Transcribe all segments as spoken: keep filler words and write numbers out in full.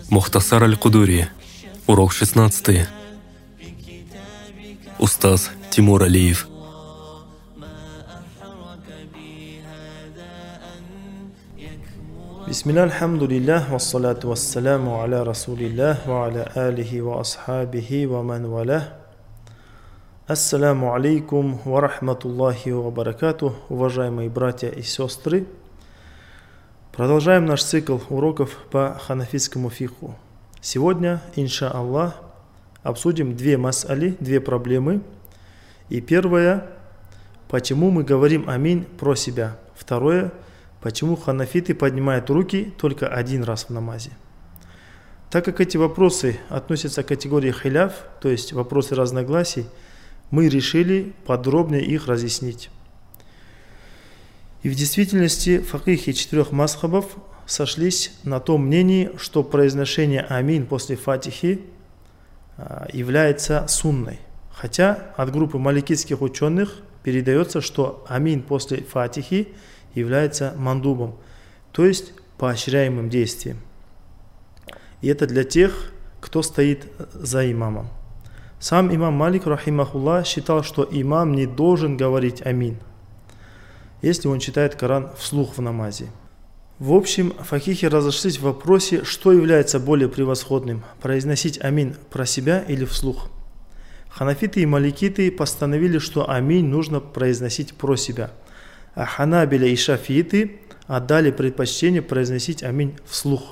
Мухтасар аль-Кудури. Урок шестнадцатый. Устаз Тимур Алиев. Бисмилля, альхамдулиллах, вассалату вассаляму аля расулиллах, ва аля алихи ва асхабихи ва ман валях. Ассаляму алейкум ва рахматуллахи ва баракатух, уважаемые братья и сестры. Продолжаем наш цикл уроков по ханафитскому фикху. Сегодня, инша Аллах, обсудим две мас'али, две проблемы. И первое, почему мы говорим аминь про себя. Второе, почему ханафиты поднимают руки только один раз в намазе. Так как эти вопросы относятся к категории хиляф, то есть вопросы разногласий, мы решили подробнее их разъяснить. И в действительности факихи четырех мазхабов сошлись на том мнении, что произношение амин после фатихи является сунной. Хотя от группы маликитских ученых передается, что амин после фатихи является мандубом, то есть поощряемым действием. И это для тех, кто стоит за имамом. Сам имам Малик, рахимахуллах, считал, что имам не должен говорить амин, если он читает Коран вслух в намазе. В общем, факихи разошлись в вопросе, что является более превосходным, произносить амин про себя или вслух. Ханафиты и маликиты постановили, что амин нужно произносить про себя, а ханабиля и шафииты отдали предпочтение произносить амин вслух.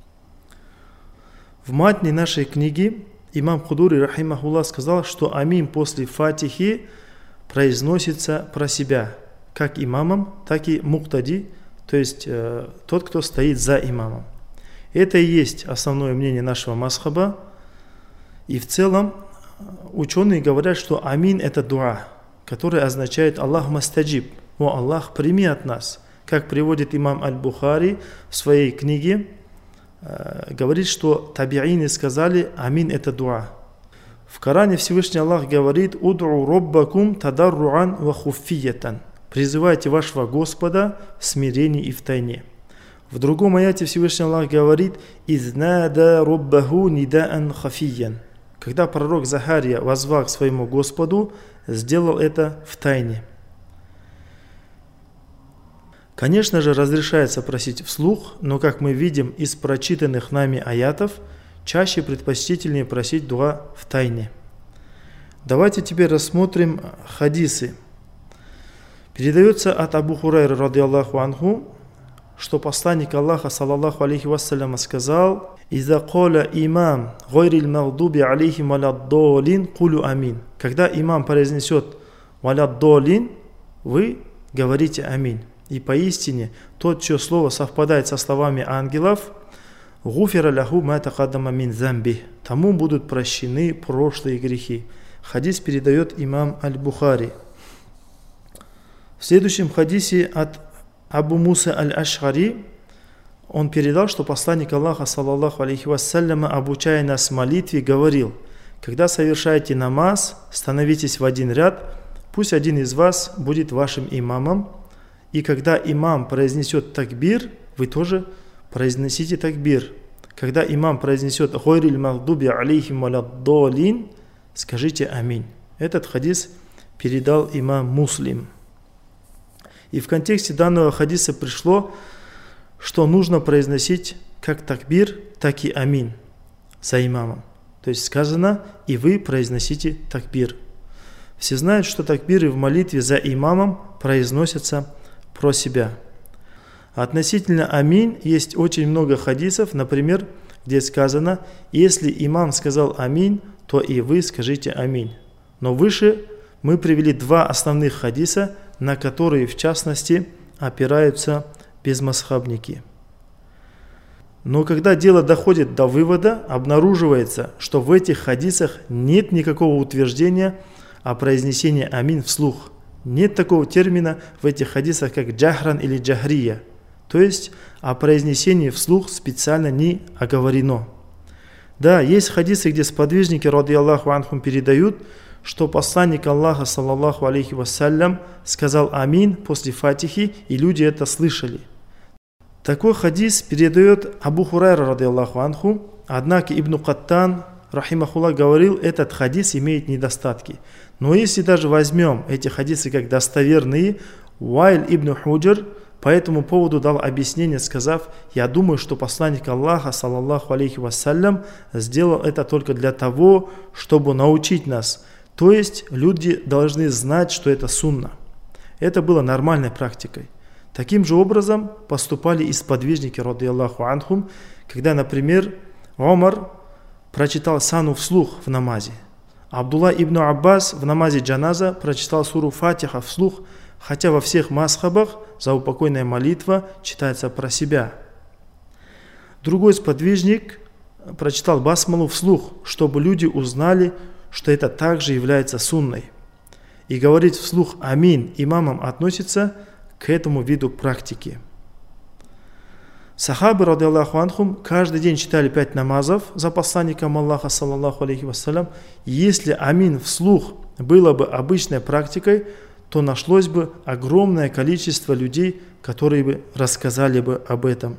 В матне нашей книги имам Кудури, рахимахуллах, сказал, что амин после фатихи произносится про себя, как имамом, так и муктади, то есть э, тот, кто стоит за имамом. Это и есть основное мнение нашего мазхаба. И в целом ученые говорят, что амин это дуа, который означает Аллах мастаджиб, о Аллах, прими от нас. Как приводит имам Аль-Бухари в своей книге, э, говорит, что табиины сказали амин это дуа. В Коране Всевышний Аллах говорит: «Уд'у роббакум тадарруан ва хуффиятан». Призывайте вашего Господа в смирении и в тайне. В другом аяте Всевышний Аллах говорит: «Изнада роббаху нидаан хафиян». Когда пророк Захария воззвал к своему Господу, сделал это в тайне. Конечно же, разрешается просить вслух, но, как мы видим из прочитанных нами аятов, чаще предпочтительнее просить дуа в тайне. Давайте теперь рассмотрим хадисы. Передается от Абу Хурайры, радиаллаху анху, что посланник Аллаха, саллаллаху алейхи вассаляма, сказал: «Иза коля имам гойрил магдуби алейхим валяддолин кулю амин». Когда имам произнесет валяддолин, вы говорите амин. И поистине, тот, чье слово совпадает со словами ангелов, гуфира ляху ма такаддама мин замби, тому будут прощены прошлые грехи. Хадис передает имам Аль-Бухари. В следующем хадисе от Абу Муса Аль-Аш'ари он передал, что посланник Аллаха, саллаллаху алейхи вассаляма, обучая нас молитве, говорил: когда совершаете намаз, становитесь в один ряд, пусть один из вас будет вашим имамом, и когда имам произнесет такбир, вы тоже произнесите такбир. Когда имам произнесет гойрил магдуби алейхим валяддолин, скажите аминь. Этот хадис передал имам Муслим. И в контексте данного хадиса пришло, что нужно произносить как такбир, так и амин за имамом. То есть сказано: и вы произносите такбир. Все знают, что такбиры в молитве за имамом произносятся про себя. Относительно амин есть очень много хадисов, например, где сказано: если имам сказал амин, то и вы скажите амин. Но выше мы привели два основных хадиса, на которые, в частности, опираются безмазхабники. Но когда дело доходит до вывода, обнаруживается, что в этих хадисах нет никакого утверждения о произнесении амин вслух. Нет такого термина в этих хадисах, как джахран или джахрия. То есть о произнесении вслух специально не оговорено. Да, есть хадисы, где сподвижники, радиаллаху анхум, передают, что посланник Аллаха, саллаллаху алейхи вассалям, сказал амин после фатихи, и люди это слышали. Такой хадис передает Абу Хурайра, радиаллаху анху, однако Ибн Каттан, рахимахуллах, говорил, этот хадис имеет недостатки. Но если даже возьмем эти хадисы как достоверные, Уайль ибн Худжр по этому поводу дал объяснение, сказав: я думаю, что посланник Аллаха, саллаллаху алейхи вассалям, сделал это только для того, чтобы научить нас. То есть люди должны знать, что это сунна. Это было нормальной практикой. Таким же образом поступали и сподвижники, радийаллаху анхум, когда, например, Умар прочитал сану вслух в намазе. Абдулла ибн Аббас в намазе джаназа прочитал суру Фатиха вслух, хотя во всех масхабах заупокойная молитва читается про себя. Другой сподвижник прочитал басмалу вслух, чтобы люди узнали, что это также является сунной. И говорить вслух «Амин» имамам относится к этому виду практики. Сахабы, радийаллаху анхум, каждый день читали пять намазов за посланником Аллаха, саллаллаху алейхи вассалям. Если амин вслух было бы обычной практикой, то нашлось бы огромное количество людей, которые бы рассказали бы об этом.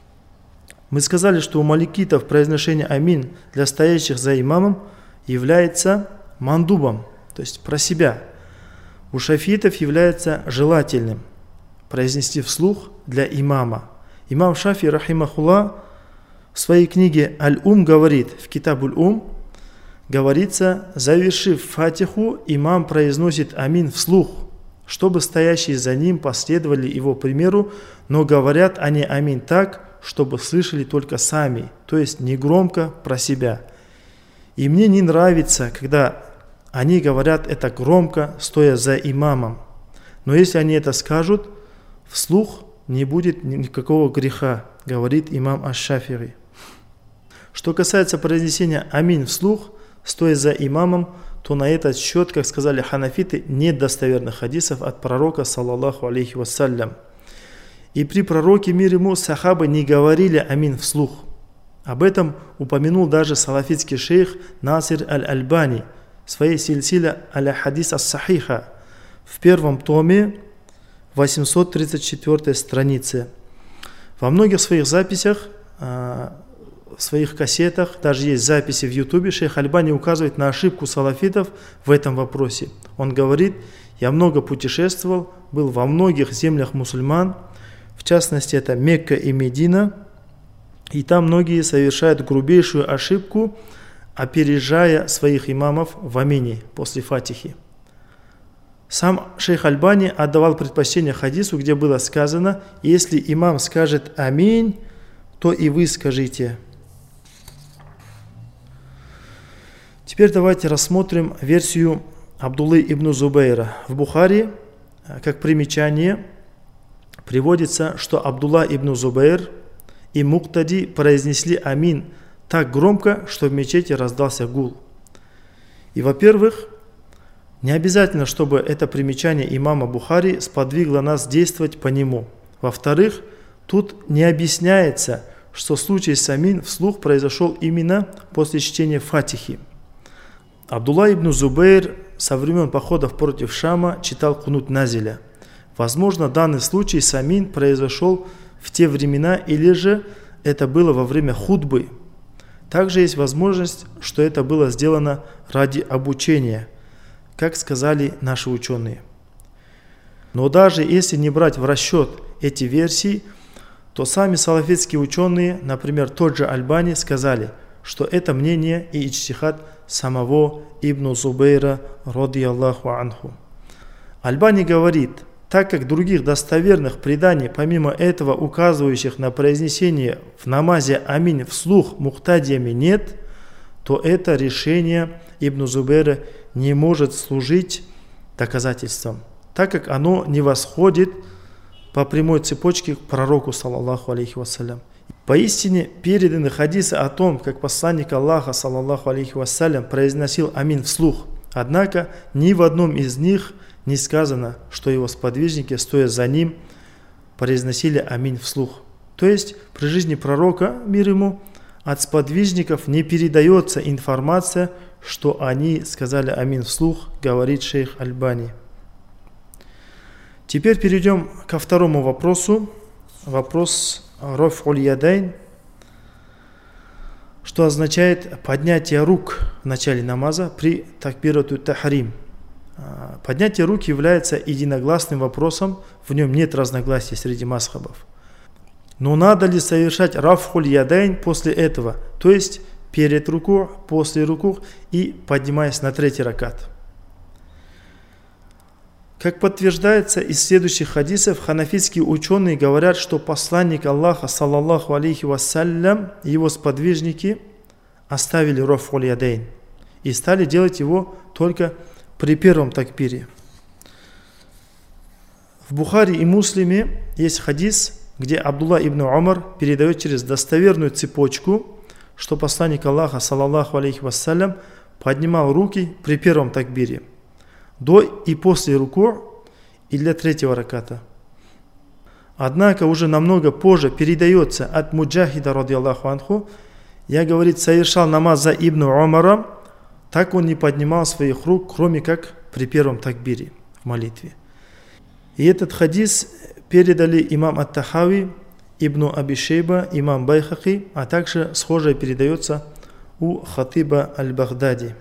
Мы сказали, что у маликитов произношение амин для стоящих за имамом является мандубом, то есть про себя. У шафитов является желательным произнести вслух для имама. Имам Шафи, рахимахуллах, в своей книге Аль-Ум говорит, в Китабуль Ум, говорится: завершив фатиху, имам произносит амин вслух, чтобы стоящие за ним последовали его примеру, но говорят они амин так, чтобы слышали только сами, то есть не громко про себя. И мне не нравится, когда они говорят это громко, стоя за имамом. Но если они это скажут вслух, не будет никакого греха, говорит имам Аш-Шафири. Что касается произнесения амин вслух, стоя за имамом, то на этот счет, как сказали ханафиты, нет достоверных хадисов от пророка, саллаллаху алейхи вассалям. И при пророке, мир ему, сахабы не говорили амин вслух. Об этом упомянул даже салафитский шейх Насир аль-Альбани в своей сильсиле аля-хадис ас-сахиха в первом томе, восемьсот тридцать четвёртой странице. Во многих своих записях, в своих кассетах, даже есть записи в ютубе, шейх Альбани указывает на ошибку салафитов в этом вопросе. Он говорит: я много путешествовал, был во многих землях мусульман, в частности это Мекка и Медина, и там многие совершают грубейшую ошибку, опережая своих имамов в амине после фатихи. Сам шейх Альбани отдавал предпочтение хадису, где было сказано: если имам скажет аминь, то и вы скажите. Теперь давайте рассмотрим версию Абдуллы ибн Зубейра. В Бухари, как примечание, приводится, что Абдулла ибн Зубейр и Муктади произнесли амин так громко, что в мечети раздался гул. И, во-первых, не обязательно, чтобы это примечание имама Бухари сподвигло нас действовать по нему. Во-вторых, тут не объясняется, что случай с амин вслух произошел именно после чтения фатихи. Абдулла ибн Зубейр со времен походов против Шама читал кунут назиля. Возможно, данный случай с амин произошел в те времена, или же это было во время хутбы. Также есть возможность, что это было сделано ради обучения, как сказали наши ученые. Но даже если не брать в расчет эти версии, то сами салафитские ученые, например, тот же Альбани, сказали, что это мнение и иджтихад самого Ибн Зубейра, радийаллаху анху. Альбани говорит: так как других достоверных преданий, помимо этого указывающих на произнесение в намазе аминь вслух мухтадиями нет, то это решение Ибн Зубейра не может служить доказательством, так как оно не восходит по прямой цепочке к пророку, саллаллаху алейхи вассалям. Поистине переданы хадисы о том, как посланник Аллаха, саллаллаху алейхи вассалям, произносил амин вслух. Однако ни в одном из них не сказано, что его сподвижники, стоя за ним, произносили амин вслух. То есть при жизни пророка, мир ему, от сподвижников не передается информация, что они сказали амин вслух, говорит шейх Альбани. Теперь перейдем ко второму вопросу. Вопрос Раф'уль ядайн. что означает поднятие рук в начале намаза при такбирату тахрим. Поднятие рук является единогласным вопросом, в нем нет разногласий среди мазхабов. Но надо ли совершать рафхуль ядайн после этого, то есть перед руку, после руку и поднимаясь на третий ракат? Как подтверждается из следующих хадисов, ханафитские ученые говорят, что посланник Аллаха, саллаллаху алейхи вассалям, и его сподвижники оставили рафхуль ядайн и стали делать его только при первом такбире. В Бухари и Муслиме есть хадис, где Абдулла ибн Умар передает через достоверную цепочку, что посланник Аллаха, саллаллаху алейхи вассалям, поднимал руки при первом такбире, до и после руку и для третьего раката. Однако уже намного позже передается от Муджахида, радiyallahu анху, я, говорит, совершал намаз за ибн Умаром, так он не поднимал своих рук, кроме как при первом такбире в молитве. И этот хадис передали имам ат-Тахави, ибн Аби Шейба, имам Байхаки, а также схожее передается у Хатиба аль-Багдади.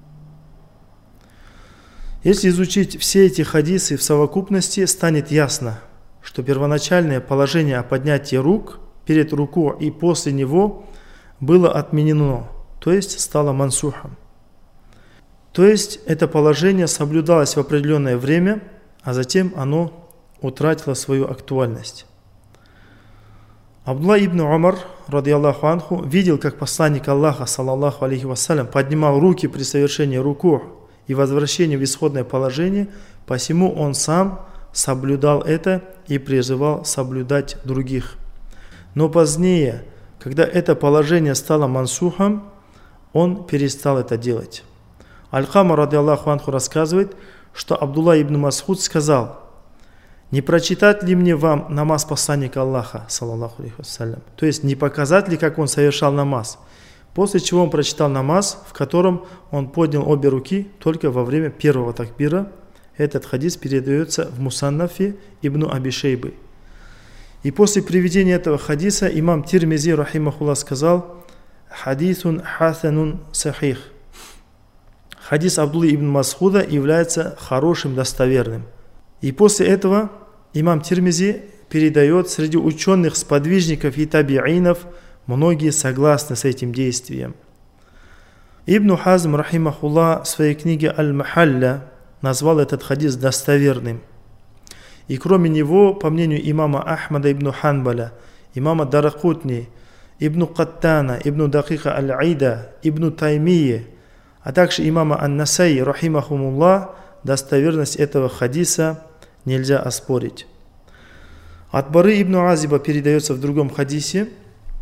Если изучить все эти хадисы в совокупности, станет ясно, что первоначальное положение о поднятии рук перед руку и после него было отменено, то есть стало мансухом. То есть это положение соблюдалось в определенное время, а затем оно утратило свою актуальность. Абдулла ибн Умар, радiyallahu анху, видел, как посланник Аллаха, саллаллаху алейхи вассалям, поднимал руки при совершении руку и возвращении в исходное положение, посему он сам соблюдал это и призывал соблюдать других. Но позднее, когда это положение стало мансухом, он перестал это делать. Аль-Кама, радiyallahu анху, рассказывает, что Абдулла ибн Мас'уд сказал: «Не прочитать ли мне вам намаз посланника Аллаха, саллаллаху алейхи вассалям?» То есть, не показать ли, как он совершал намаз? После чего он прочитал намаз, в котором он поднял обе руки только во время первого такбира. Этот хадис передается в Мусаннафе ибн Аби Шейбы. И после приведения этого хадиса имам Тирмизи, рахимахуллах, сказал: «Хадисун хасанун сахих». Хадис Абдуллы ибн Мас'уда является хорошим, достоверным. И после этого имам Тирмизи передает: среди ученых, сподвижников и табиинов многие согласны с этим действием. Ибн Хазм, рахимахуллах, в своей книге Аль-Махалля назвал этот хадис достоверным. И кроме него, по мнению имама Ахмада ибн Ханбаля, имама Даракутни, ибн Каттана, ибн Дакика Аль-Айда, ибн Таймии, а также имама Ан-Насай, рахимахумуллах, достоверность этого хадиса нельзя оспорить. От Бары ибн Азиба передается в другом хадисе,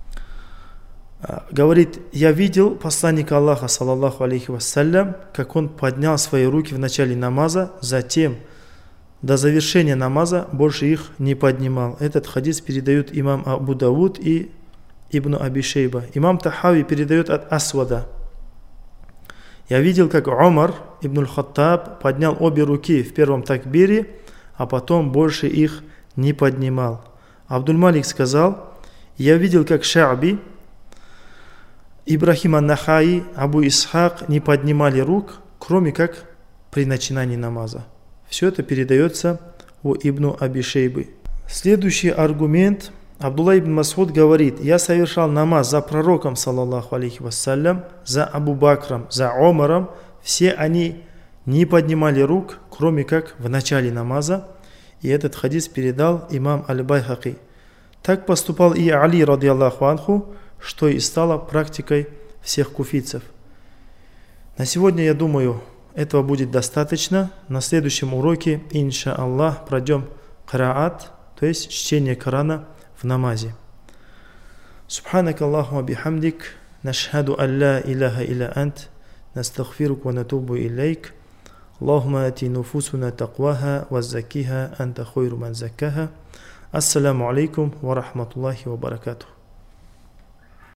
говорит: «Я видел посланника Аллаха, саллаллаху алейхи вассалям, как он поднял свои руки в начале намаза, затем до завершения намаза больше их не поднимал». Этот хадис передают имам Абу Дауд и ибн Аби Шейба. Имам Тахави передает от Асвада: «Я видел, как Умар ибн аль-Хаттаб поднял обе руки в первом такбире, а потом больше их не поднимал». Абдуль-Малик сказал: «Я видел, как Ша'би, Ибрахим ан-Нахаи, Абу Исхак не поднимали рук, кроме как при начинании намаза». Все это передается у ибн Аби Шейбы. Следующий аргумент. Абдулла ибн Мас'уд говорит: «Я совершал намаз за пророком, саллаллаху алейхи вассалям, за Абу Бакром, за Омаром. Все они не поднимали рук, кроме как в начале намаза». И этот хадис передал имам Аль-Байхаки. Так поступал и Али, радiyallahu анху, что и стало практикой всех куфийцев. На сегодня, я думаю, этого будет достаточно. На следующем уроке, иншааллах, пройдем караат, то есть чтение Корана в намазе. Субханака Аллахума бихамдик, нашхаду алла илляха илля ант, настагфирук ва натубу илейк. Аллахума ати нуфусуна такваха, ва закиха, анта хойру ман закаха. Ассаламу алейкум ва рахматуллахи ва баракатух.